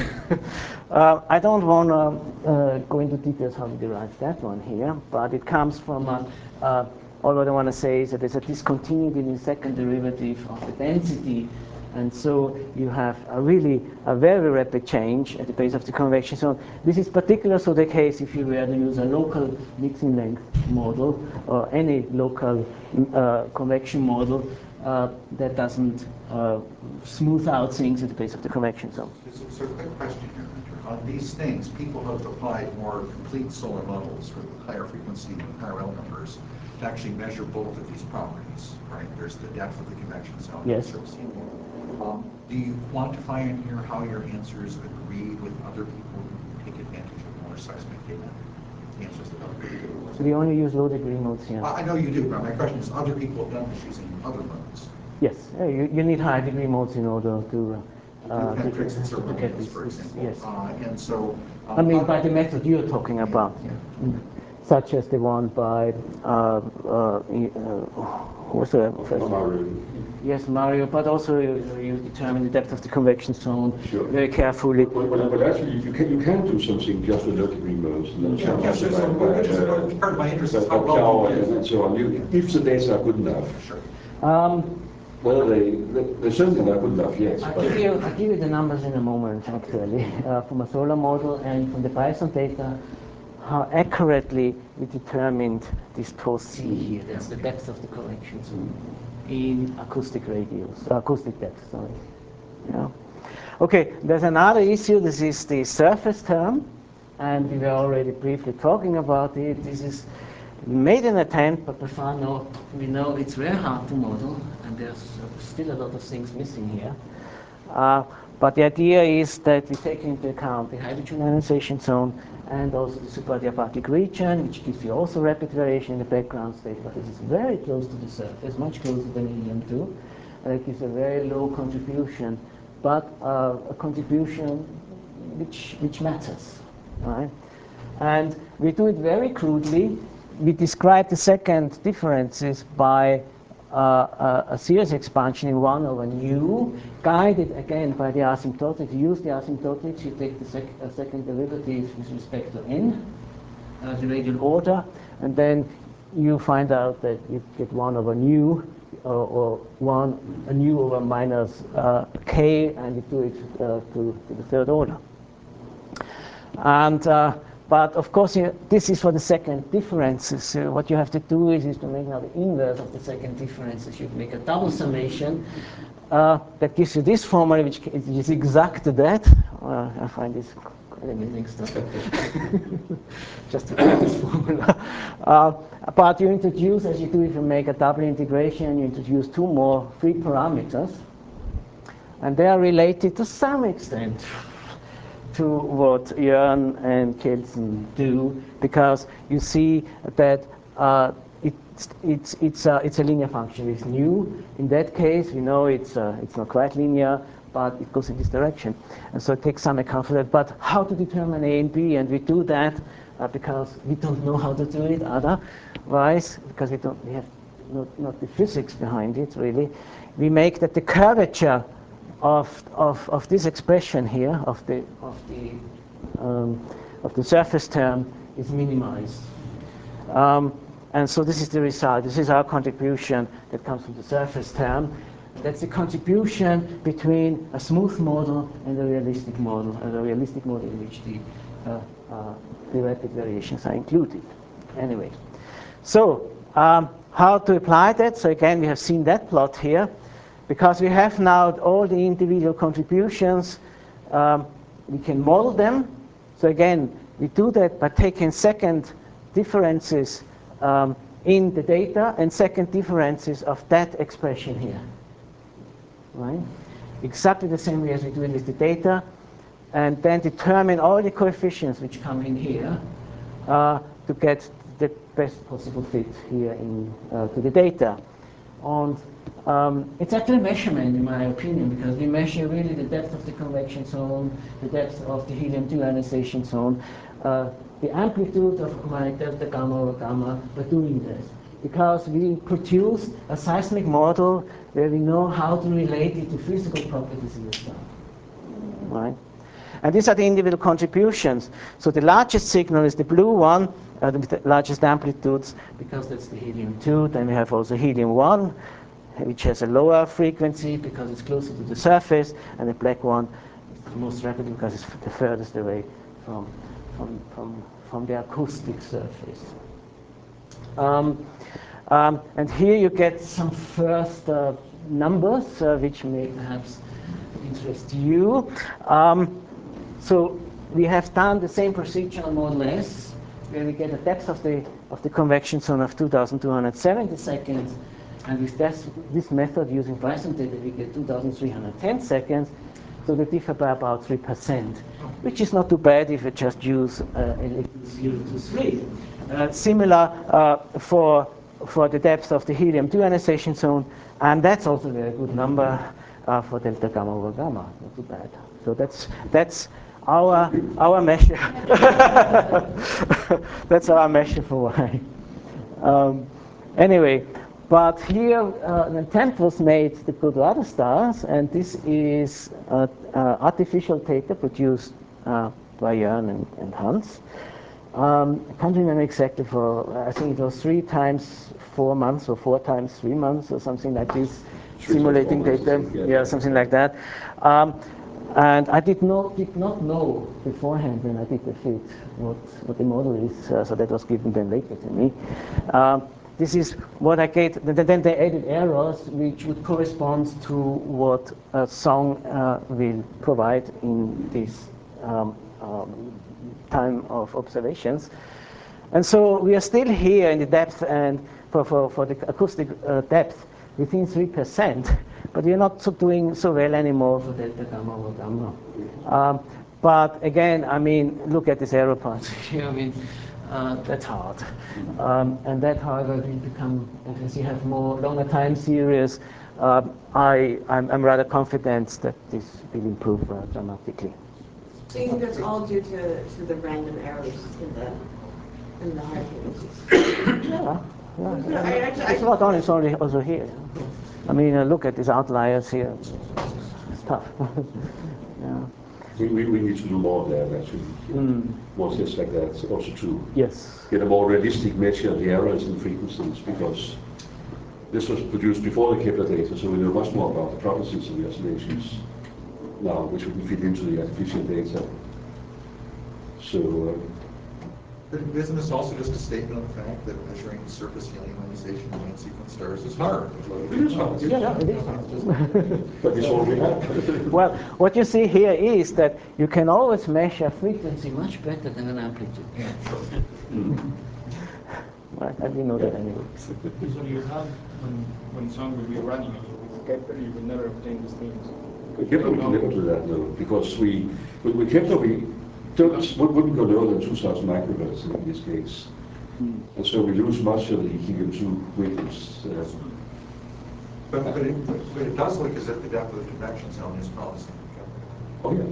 uh, I don't want to uh, go into details how we derive that one here, but it comes from. Uh, uh, all what I want to say is that there's a discontinuity in the second derivative of the density. And so you have a really a very rapid change at the base of the convection zone. This is particularly so the case if you were to use a local mixing length model or any local uh, convection model uh, that doesn't uh, smooth out things at the base of the convection zone. So, so a quick question here, Hunter. On these things, people have applied more complete solar models with higher frequency and higher L numbers to actually measure both of these properties, right? There's the depth of the convection zone and Yes. the surface helium. Um, do you quantify in here how your answers agree with other people who take advantage of more seismic data? The answers that other people do. So we only use low degree modes here. I I know you do, but my question is, other people have done this using other modes. Yes, uh, you, you need high degree modes in order to, uh, Do to, penetrates in to certain get areas, this. for this- example. Yes. Uh, and so. um, I mean, how- by the method you're talking about, yeah. Mm. Such as the one by, uh, uh, uh, what's the first? Mario. Yes, Mario, but also you, you determine the depth of the convection zone Sure. very carefully. But, but, but actually, you can, you can do something just with low degree modes. And then Yeah, some yeah, also so- so by- by, which is uh, part- part of my interest is by- how by well Piao you and, do. and so on. You, if the data are good enough, Sure. Um, well, they, they, they're certainly not good enough yet. I'll but- give you, I'll give you the numbers in a moment, actually, uh, from a solar model and from the Python data, how accurately we determined this tau C here. That's the depth of the convection zone in acoustic radius, uh, acoustic depth, sorry. Yeah. Okay, there's another issue. This is the surface term, and we were already briefly talking about it. This is, we made an attempt, but by far no, we know it's very hard to model, and there's still a lot of things missing here. Uh, but the idea is that we take into account the hydrogen ionization zone and also the supradiabatic region, which gives you also rapid variation in the background state, but it is very close to the surface, much closer than helium two. that gives a very low contribution, but uh, a contribution which, which matters, right? And we do it very crudely. We describe the second differences by uh, a, a series expansion in one over nu, guided again by the asymptotics. You use the asymptotics, you take the sec uh, second derivative with respect to n, uh, the radial order, and then you find out that you get one over nu, uh, or one a nu over minus uh, k, and you do it uh, to, to the third order. And uh, but of course, you know, this is for the second differences. So what you have to do is, is to make now the inverse of the second differences. You make a double summation uh, that gives you this formula, which is exact to that. Uh, I find this quite amazing stuff. Just to get this formula. Uh, but you introduce, as you do if you make a double integration, you introduce two more free parameters, and they are related to some extent to what Jörn and Kelsen do, because you see that uh, it's it's it's a, it's a linear function. It's nu. In that case, we know it's uh, it's not quite linear, but it goes in this direction, and so it takes some account for that. But how to determine A and B, and we do that uh, because we don't know how to do it otherwise, because we don't we have not not the physics behind it really. We make that the curvature Of, of, of this expression here, of the, of, the, um, of the surface term, is minimized. Um, and so this is the result. This is our contribution that comes from the surface term. That's the contribution between a smooth model and a realistic model, and a realistic model in which the, uh, uh, the rapid variations are included. Anyway, so um, how to apply that? So again, we have seen that plot here. Because we have now all the individual contributions, um, we can model them. So again, we do that by taking second differences um, in the data and second differences of that expression here, right? Exactly the same way as we do it with the data, and then determine all the coefficients which come in here uh, to get the best possible fit here in uh, to the data. And um, it's actually a measurement, in my opinion, because we measure really the depth of the convection zone, the depth of the helium two ionization zone, uh, the amplitude of my delta gamma over gamma by doing this. Because we produce a seismic model where we know how to relate it to physical properties in the star. Right? And these are the individual contributions. So the largest signal is the blue one, uh, the largest amplitudes, because that's the helium two. Then we have also helium one, which has a lower frequency because it's closer to the surface, and the black one is the most rapid because it's the furthest away from, from, from, from the acoustic surface. Um, um, and here you get some first uh, numbers, uh, which may perhaps interest you. Um, so we have done the same procedure on Model S, where we get a depth of the of the convection zone of two thousand two hundred seventy seconds, and with this, this method using Bryson data, we get two thousand three hundred ten seconds. So they differ by about three percent, which is not too bad if you just use uh, zero to three. Uh, similar uh, for for the depth of the helium two ionization zone, and that's also a very good number uh, for delta gamma over gamma. Not too bad. So that's that's our our measure. That's our measure for Y. Um, anyway. But here, uh, an attempt was made to go to other stars, and this is uh, uh, artificial data produced uh, by Jörn and, and Hans. Um, I can't remember exactly for, I think it was three times four months or four times three months or something like this, three simulating data, yeah. yeah, something like that. Um, and I did not, did not know beforehand when I did the fit what, what the model is, uh, so that was given then later to me. Um, This is what I get. Then they added errors which would correspond to what a song uh, will provide in this um, um, time of observations. And so we are still here in the depth and for, for, for the acoustic uh, depth within three percent, but we are not so doing so well anymore for delta gamma or gamma. Um, but again, I mean, look at this error points here. I mean, Uh, that's hard. Um, and that, however, will become, as you have more longer time series, uh, I, I'm, I'm rather confident that this will improve uh, dramatically. So you think that's all due to, to the random errors in the in the higher frequencies? Yeah, yeah. I actually, I It's not only, it's only also here. I mean, uh, look at these outliers here. It's tough. Yeah. We, we, we need to do more of that, actually. Mm. More tests like that, also to Yes. get a more realistic measure of the errors in frequencies, because this was produced before the Kepler data, so we know much more about the properties of the oscillations now, which we can feed into the artificial data. So, um, But isn't this also just a statement of the fact that measuring surface helium ionization in main sequence stars is hard? it is hard. Yeah, yeah, it is. But it's all we have. Well, what you see here is that you can always measure frequency much better than an amplitude. Mm. Right, and we know that anyway. So you have, when, when some will be running with Kepler, you will never obtain these things. With Kepler, we can never do that, no, because we, with, with Kepler, we don't, wouldn't go lower than two thousand microhertz in this case. Mm. And so we lose much of the helium two witness. Uh, But, but, it, but it does look as if the depth of the convection zone is promising. oh, yeah.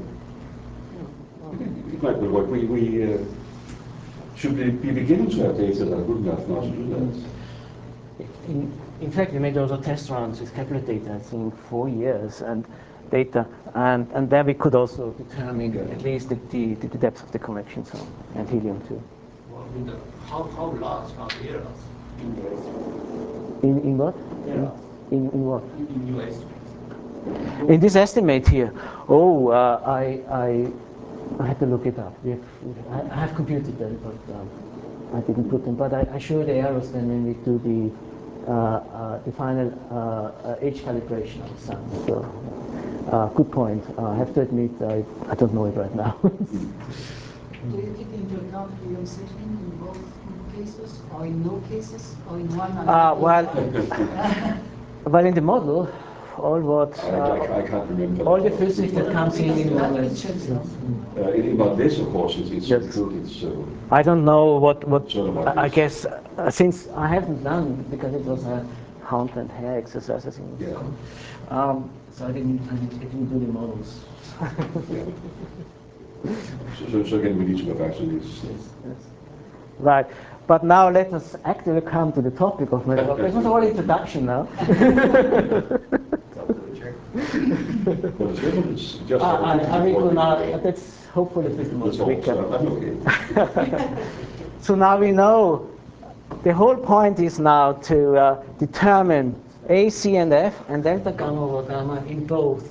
It might well work. We, we uh, should be, be beginning to have data that are good enough now to do that. In, in fact, we made also test runs with Kepler data, I think, four years and data, and, and there we could also determine Yeah. at least the, the, the depth of the convection zone and helium too. Well, in the, how, how large are the errors in your estimate? In, in what? Errors In, in what? in your estimate? In this estimate here, oh, uh, I, I, I had to look it up. We have, I, I have computed them, but um, I didn't put them. But I, I show the errors then when we do the uh, uh, the final uh, uh, age calibration of the sun. So, uh, good point. Uh, I have to admit, I, I don't know it right now. Do you take into account helium settling in both cases, or in no cases, or in one and Uh, not well, the other? well, in the model, all what I, uh, I, I can't remember. all the physics that comes in in the That model. will change now. Uh, in, about this, of course, it's, it's Yes. included, so. I don't know what, what Sort of like I I this. guess, uh, since I haven't done, because it was a hunt and hair exercise, I think. Yeah. Um, so I didn't, I didn't, I didn't do the models. Yeah. So, so, so again, we need to go back to this. Yes, yes. Right, but now let us actually come to the topic of my talk. This was all introduction now. Well, the German is just. I, I, I will now, That's that's hopefully a bit more all, quicker. so I'm okay. So now we know the whole point is now to uh, determine A, C, and F, and delta gamma over gamma in both.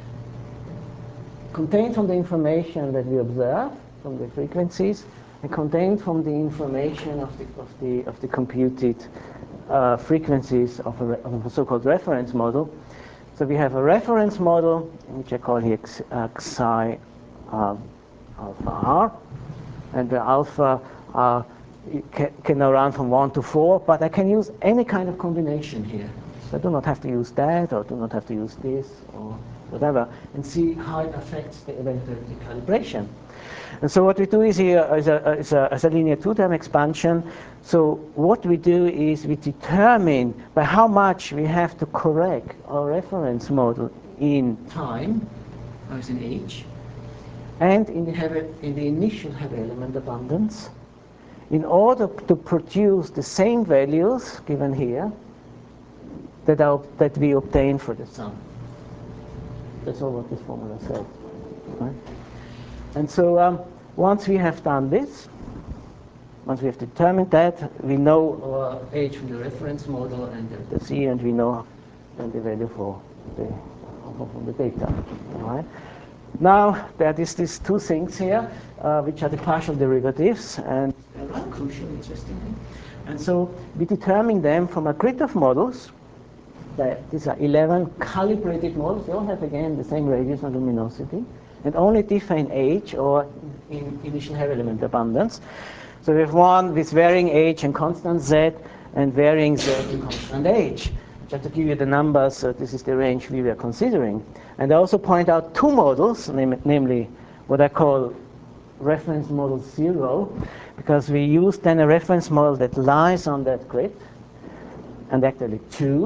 Contained from the information that we observe from the frequencies, and contained from the information of the of the of the computed uh, frequencies of a, of a so-called reference model. So we have a reference model, which I call here uh, psi uh, alpha r, and the alpha uh, can, can now run from one to four, but I can use any kind of combination here. So I do not have to use that, or do not have to use this, or whatever, and see how it affects the eventual calibration. And so what we do is here is a, is a, is a linear two-term expansion. So what we do is we determine by how much we have to correct our reference model in time, as in age, and in the, heavy, in the initial heavy element abundance, in order to produce the same values given here that, are, that we obtain for the sun. That's all what this formula says. Right? And so um, once we have done this, once we have determined that, we know our age from the reference model and the, the C, and we know then the value for the, from the data. All right? Now, there is these two things here, uh, which are the partial derivatives, and they're rather crucial, interestingly. And so we determine them from a grid of models. That these are eleven calibrated models. They all have, again, the same radius and luminosity, and only differ in age or in initial heavy element abundance. So we have one with varying age and constant Z, and varying Z and constant age. Just to give you the numbers, uh, this is the range we were considering. And I also point out two models, nam namely what I call reference model zero, because we use then a reference model that lies on that grid, and actually two.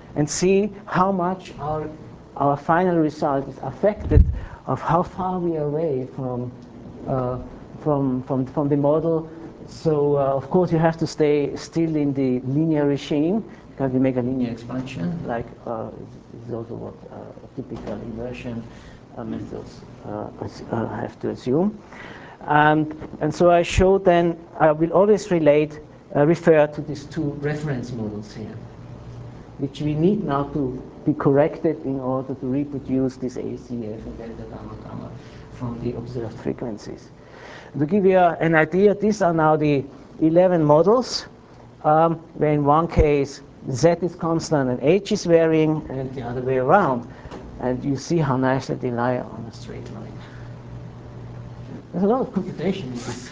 and see how much our, our final result is affected of how far we are away from, uh, from, from, from the model. So uh, of course you have to stay still in the linear regime, because we make a linear expansion, like uh, this is also what uh, typical inversion uh, methods uh, uh, have to assume. And, and so I showed then, I will always relate, uh, refer to these two reference models here, which we need now to be corrected in order to reproduce this A C F and delta gamma gamma from the observed frequencies. To give you a, an idea, these are now the eleven models, um, where in one case Z is constant and H is varying, and the other way around. And you see how nicely they lie on a straight line. There's a lot of computation in this.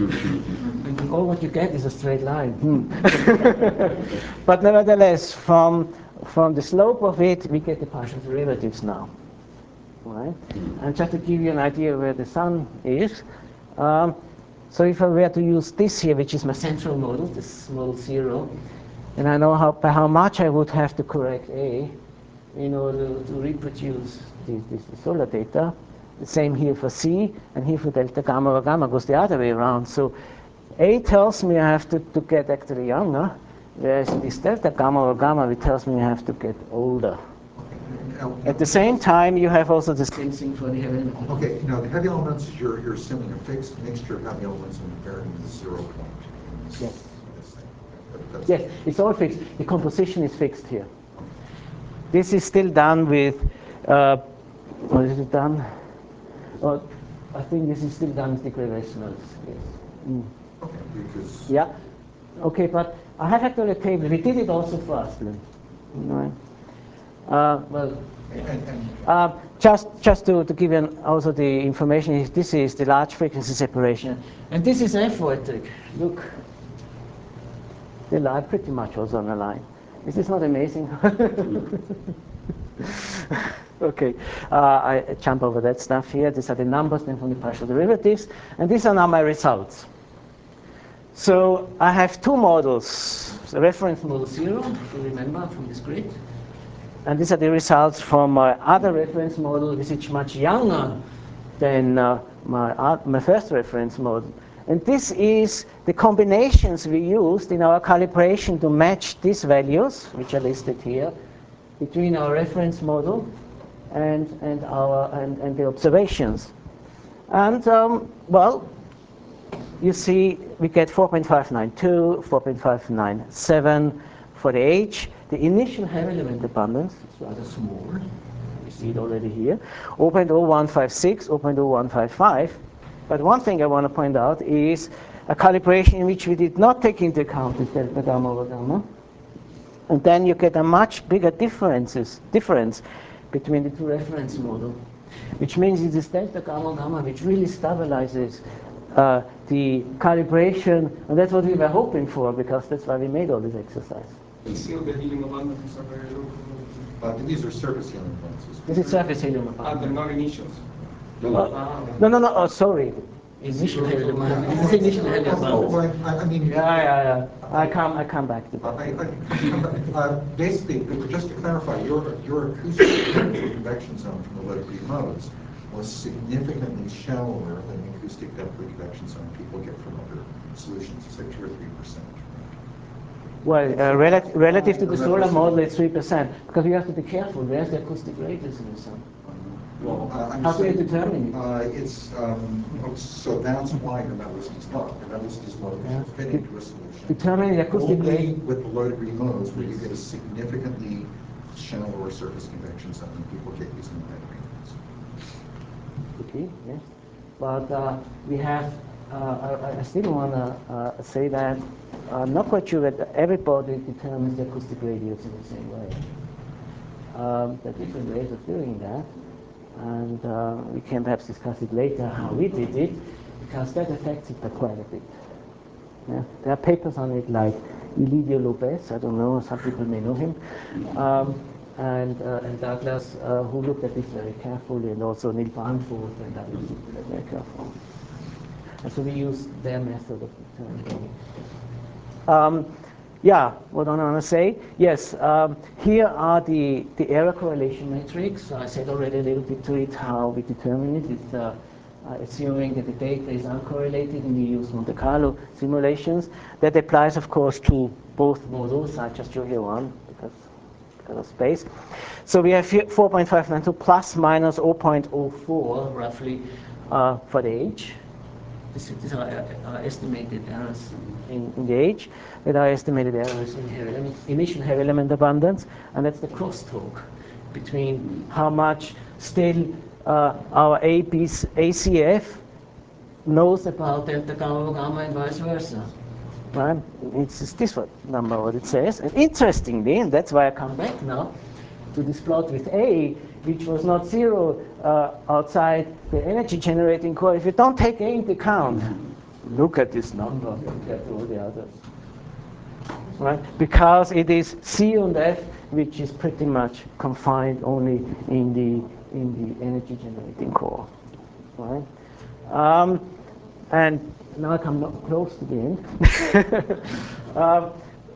And all what you get is a straight line. Hmm. But nevertheless, from, from the slope of it, we get the partial derivatives now. Right? And just to give you an idea where the sun is, um, so if I were to use this here, which is my central model, this model zero, and I know how, by how much I would have to correct A in order to reproduce this, this, the solar data. The same here for C, and here for delta gamma or gamma goes the other way around. So A tells me I have to, to get actually younger, whereas this delta gamma or gamma, it tells me I have to get older. At the same time, you have also the same thing for the heavy elements. Okay, now the heavy elements, you're, you're assuming a fixed mixture of heavy elements and varying the zero point. Yes. This thing. That- that's- Yes, it's all fixed. The composition is fixed here. This is still done with, uh, what is it done? Oh, I think this is still done with the gravitationals. Yes. Mm. Okay, because Yeah. Okay, but I have actually a table. We did it also for Asplin. Right. Uh, well, and, and uh, just just to, to give you an, also the information, this is the large frequency separation, and this is amphoetic. Look, they lie pretty much also on the line. Is this not amazing? Okay, uh, I jump over that stuff here. These are the numbers then from the partial derivatives, and these are now my results. So I have two models, the reference model zero, if you remember from this grid, and these are the results from my other reference model, which is much younger than uh, my, uh, my first reference model. And this is the combinations we used in our calibration to match these values, which are listed here, between our reference model and, and, our, and, and the observations. And, um, well, you see we get four point five nine two, four point five nine seven for the H. The initial heavy element abundance is rather small. You see it already here. zero point zero one five six, zero point zero one five five. But one thing I want to point out is a calibration in which we did not take into account this delta gamma over gamma. And then you get a much bigger differences, difference between the two reference models, which means it is delta gamma gamma which really stabilizes uh, the calibration, and that's what we were hoping for, because that's why we made all this exercise. Still the helium abundances are very low. uh, these are surface helium abundances. This is surface helium Ah, abundance. they're not initials. No, no. Ah, No, no, no, oh, sorry. Initial helium abundance. This is initial helium Oh, abundance. well, I, I mean, Yeah, yeah, yeah. I come, I come back to Uh, that. I, I, uh, basically, just to clarify, your, your acoustic temperature convection zone from the low degree modes was significantly shallower than the acoustic depth of convection zone people get from other solutions. It's like two or three percent. Well, uh, rel relative to the solar model, it's three percent, because you have to be careful. Where's the acoustic radius in the sun? Well, uh, I'm How do you saying, determine it? uh, it's, um, oh, so that's why your medalist is low. Your medalist is low because Yeah. you fit into a solution. Determining the acoustic Only radius. with the low degree modes where you get a significantly shallower surface convection zone than people get using the high degree modes. Okay, yes. But uh, we have, uh, I, I still want to uh, say that I'm not quite sure that everybody determines the acoustic radius in the same way. Um, there are different ways of doing that. And uh, we can perhaps discuss it later how we did it, because that affects it by quite a bit. Yeah? There are papers on it like Elidio Lopez, I don't know, some people may know him, um, and, uh, and Douglas, uh, who looked at this very carefully, and also Neil Barnford and others looked at it very carefully. And so we use their method of determining it. Um, yeah, what I want to say, yes, um, here are the, the error correlation metrics. I said already a little bit to it how we determine it. It's uh, uh, assuming that the data is uncorrelated and we use Monte Carlo simulations. That applies, of course, to both models. I just show here one because, because of space. So we have four point five nine two plus minus zero point zero four roughly uh, for the age. These are uh, estimated errors in, in the age. That are estimated errors in hair element, initial hair element abundance, and that's the crosstalk between how much still uh, our A C F knows about delta gamma gamma and vice versa. Right? It's this number what it says. And interestingly, and that's why I come back now to this plot with A, which was not zero uh, outside the energy generating core. If you don't take A into account, look at this number compared to all the others. Right? Because it is C and F, which is pretty much confined only in the in the energy generating core. Right? Um, and now I come close to the end. um,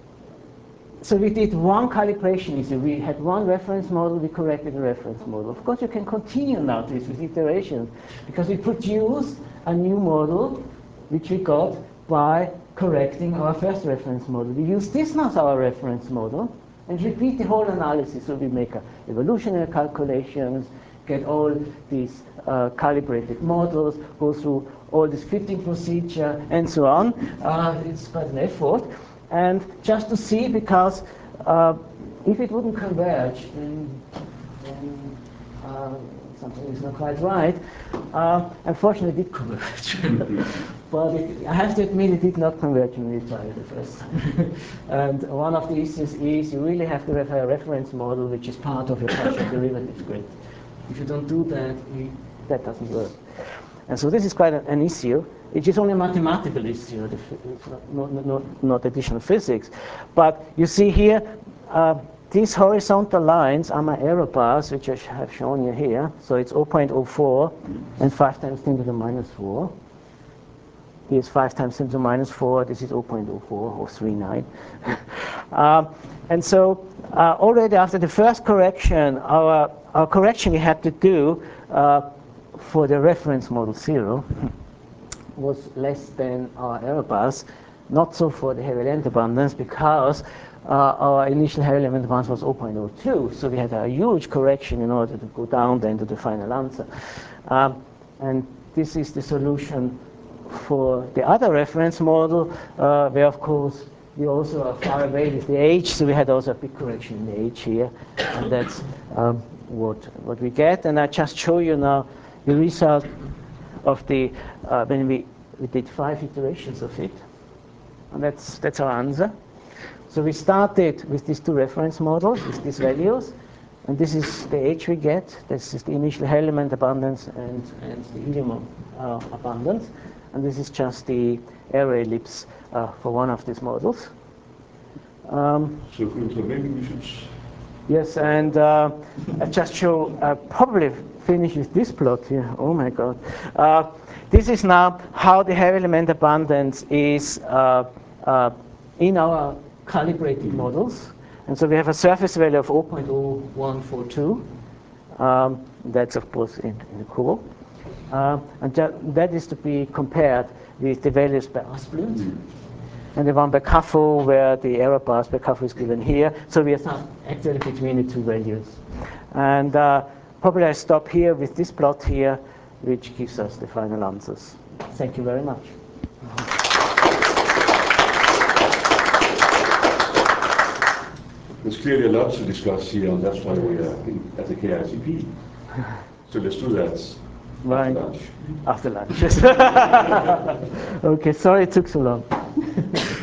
So we did one calibration issue. We had one reference model, we corrected the reference model. Of course, you can continue now this with iterations because we produced a new model which we got by correcting our first reference model. We use this now as our reference model and repeat the whole analysis. So we make uh, evolutionary calculations, get all these uh, calibrated models, go through all this fitting procedure and so on. Uh, it's quite an effort. And just to see, because uh, if it wouldn't converge, then, then uh, something is not quite right. Uh, unfortunately, it did converge. But it, I have to admit it did not converge when we tried it the first time. And one of the issues is you really have to have a reference model which is part of your partial derivative grid. If you don't do that, it, that doesn't work. And so this is quite an, an issue. It is only a mathematical issue, it's not, not, not, not additional physics. But you see here, uh, these horizontal lines are my error bars, which I have shown you here. So it's zero point zero four and five times ten to the minus four. Here's five times ten to the minus four. This is zero point zero four or three nine. um, and so uh, already after the first correction, our, our correction we had to do uh, for the reference model zero was less than our error bars. Not so for the heavy element abundance, because uh, our initial heavy element abundance was zero point zero two, so we had a huge correction in order to go down then to the final answer. Um, and this is the solution for the other reference model, uh, where of course we also are far away with the age, so we had also a big correction in the age here, and that's um, what what we get. And I just show you now the result of the uh, when we we did five iterations of it, and that's that's our answer. So we started with these two reference models with these values, and this is the age we get. This is the initial element abundance and and the helium uh, abundance, and this is just the error ellipse uh, for one of these models. Um, so, so maybe we should. Yes, and uh, I just show, uh, probably finish with this plot here. Oh my God. Uh, this is now how the heavy element abundance is uh, uh, in our calibrated models. And so we have a surface value of zero point zero one four two. Um, that's, of course, in, in the core. Uh, and that is to be compared with the values by Asplund. And the one by C A F O, where the error bars by C A F O is given here. So we are actually between the two values. And uh, probably I stop here with this plot here, which gives us the final answers. Thank you very much. There's clearly a lot to discuss here, and that's why we are in, at the K I C P. So let's do that Right. after lunch. After lunch. Okay, sorry it took so long.